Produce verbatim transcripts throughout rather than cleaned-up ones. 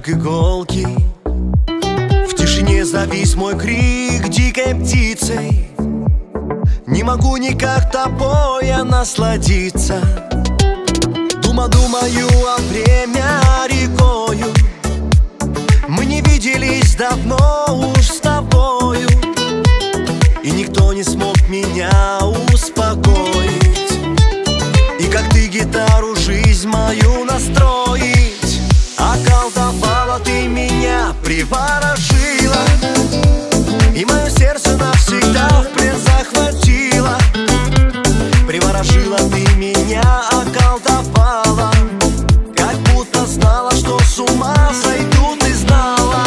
как иголки. В тишине завис мой крик дикой птицей. Не могу никак тобой насладиться. Дума, думаю, а время рекою. Мы не виделись давно уж с тобою, и никто не смог меня успокоить. И как ты гитару жизнь мою настроить. Околдовала ты меня, приворожила, и мое сердце навсегда в плен захватила. Приворожила ты меня, околдовала, как будто знала, что с ума сойду, ты знала.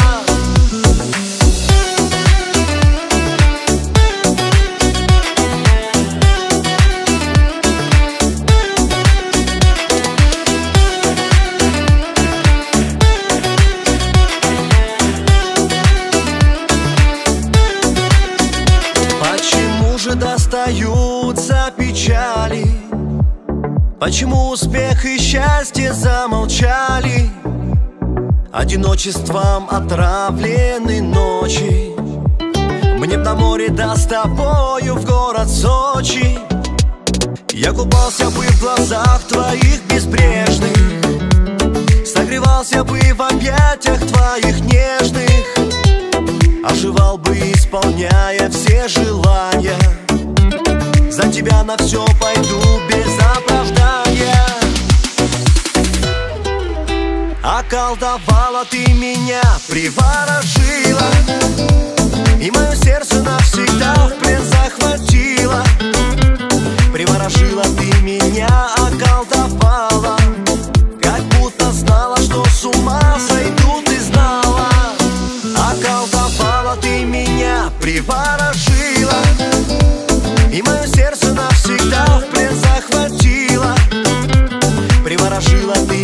Почему же достаются печали? Почему успех и счастье замолчали? Одиночеством отравлены ночи. Мне б на море, да с тобою в город Сочи. Я купался бы в глазах твоих безбрежных, согревался бы в объятиях твоих нежных, оживал бы, исполняя все желания. За тебя на все пойду без оправдания. Околдовала ты меня, приворожила, и мое сердце навсегда в плен захватила. Приворожила ты меня, околдовала, как будто знала, что с ума сойду, ты знала. Околдовала ты меня, приворожила, и мое сердце навсегда в плен захватила. Приворожила ты